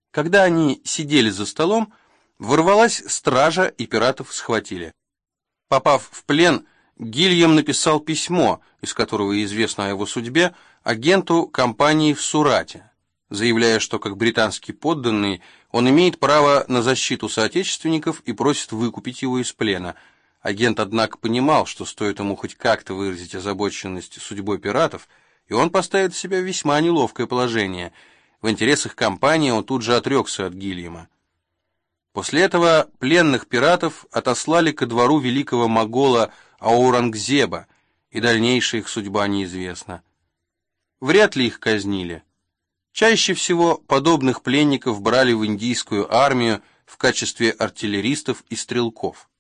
Когда они сидели за столом, ворвалась стража и пиратов схватили. Попав в плен, Гильям написал письмо, из которого известно о его судьбе, агенту компании в Сурате, заявляя, что как британский подданный он имеет право на защиту соотечественников и просит выкупить его из плена. Агент, однако, понимал, что стоит ему хоть как-то выразить озабоченность судьбой пиратов, и он поставит себя в весьма неловкое положение. В интересах компании он тут же отрекся от Гильяма. После этого пленных пиратов отослали ко двору великого могола Аурангзеба, и дальнейшая их судьба неизвестна. Вряд ли их казнили. Чаще всего подобных пленников брали в индийскую армию в качестве артиллеристов и стрелков.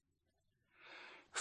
В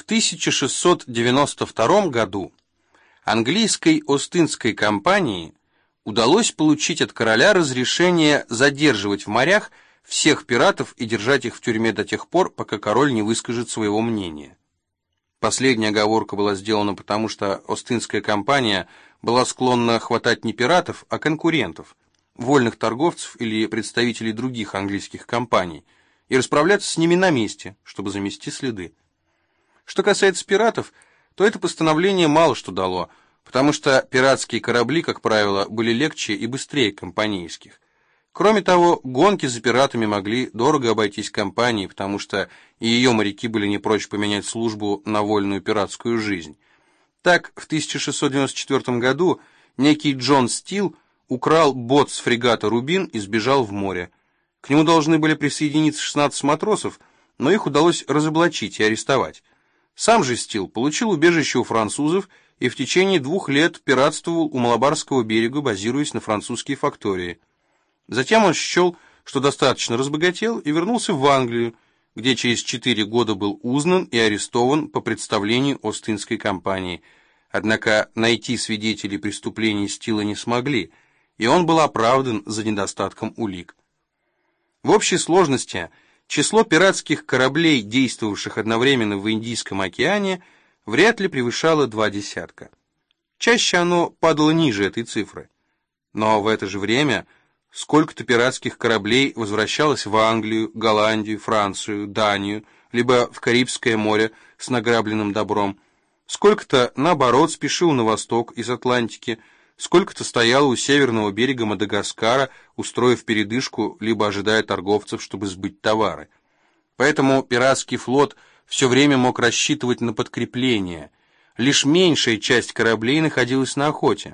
1692 году английской Остинской компании удалось получить от короля разрешение задерживать в морях всех пиратов и держать их в тюрьме до тех пор, пока король не выскажет своего мнения. Последняя оговорка была сделана потому, что Остинская компания была склонна хватать не пиратов, а конкурентов, вольных торговцев или представителей других английских компаний, и расправляться с ними на месте, чтобы замести следы. Что касается пиратов, то это постановление мало что дало, потому что пиратские корабли, как правило, были легче и быстрее компанейских. Кроме того, гонки за пиратами могли дорого обойтись компании, потому что и ее моряки были не прочь поменять службу на вольную пиратскую жизнь. Так, в 1694 году некий Джон Стил украл бот с фрегата «Рубин» и сбежал в море. К нему должны были присоединиться 16 матросов, но их удалось разоблачить и арестовать. Сам же Стил получил убежище у французов и в течение 2 лет пиратствовал у Малабарского берега, базируясь на французские фактории. Затем он счел, что достаточно разбогател, и вернулся в Англию, где через 4 года был узнан и арестован по представлению Остинской компании. Однако найти свидетелей преступлений Стила не смогли, и он был оправдан за недостатком улик. В общей сложности число пиратских кораблей, действовавших одновременно в Индийском океане, вряд ли превышало 20. Чаще оно падало ниже этой цифры. Но в это же время сколько-то пиратских кораблей возвращалось в Англию, Голландию, Францию, Данию, либо в Карибское море с награбленным добром, сколько-то, наоборот, спешил на восток из Атлантики, сколько-то стояло у северного берега Мадагаскара, устроив передышку, либо ожидая торговцев, чтобы сбыть товары. Поэтому пиратский флот все время мог рассчитывать на подкрепление. Лишь меньшая часть кораблей находилась на охоте.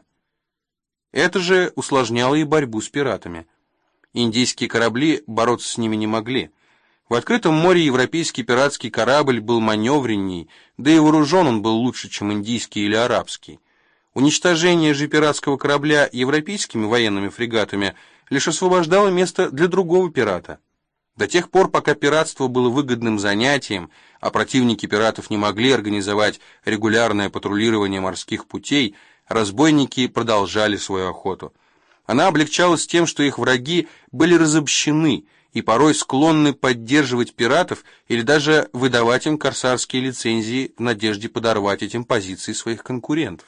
Это же усложняло и борьбу с пиратами. Индийские корабли бороться с ними не могли. В открытом море европейский пиратский корабль был маневренней, да и вооружен он был лучше, чем индийский или арабский. Уничтожение же пиратского корабля европейскими военными фрегатами лишь освобождало место для другого пирата. До тех пор, пока пиратство было выгодным занятием, а противники пиратов не могли организовать регулярное патрулирование морских путей, разбойники продолжали свою охоту. Она облегчалась тем, что их враги были разобщены и порой склонны поддерживать пиратов или даже выдавать им корсарские лицензии в надежде подорвать этим позиции своих конкурентов.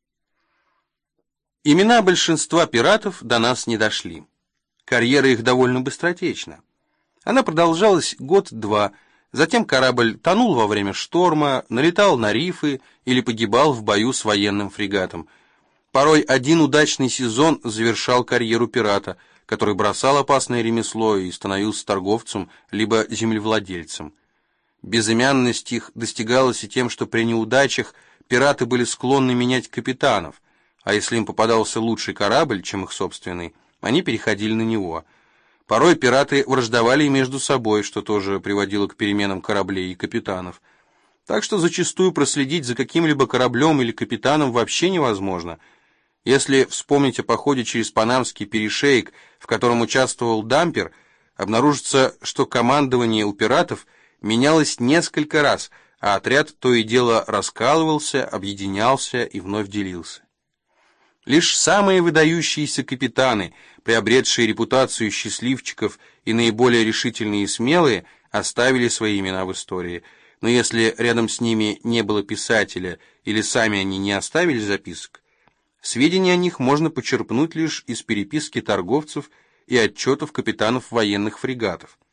Имена большинства пиратов до нас не дошли. Карьера их довольно быстротечна. Она продолжалась 1-2, затем корабль тонул во время шторма, налетал на рифы или погибал в бою с военным фрегатом. Порой один удачный сезон завершал карьеру пирата, который бросал опасное ремесло и становился торговцем либо землевладельцем. Безымянность их достигалась и тем, что при неудачах пираты были склонны менять капитанов, а если им попадался лучший корабль, чем их собственный, они переходили на него. Порой пираты враждовали между собой, что тоже приводило к переменам кораблей и капитанов. Так что зачастую проследить за каким-либо кораблем или капитаном вообще невозможно. Если вспомнить о походе через Панамский перешеек, в котором участвовал Дампер, обнаружится, что командование у пиратов менялось несколько раз, а отряд то и дело раскалывался, объединялся и вновь делился. Лишь самые выдающиеся капитаны, приобретшие репутацию счастливчиков и наиболее решительные и смелые, оставили свои имена в истории. Но если рядом с ними не было писателя или сами они не оставили записок, сведения о них можно почерпнуть лишь из переписки торговцев и отчетов капитанов военных фрегатов.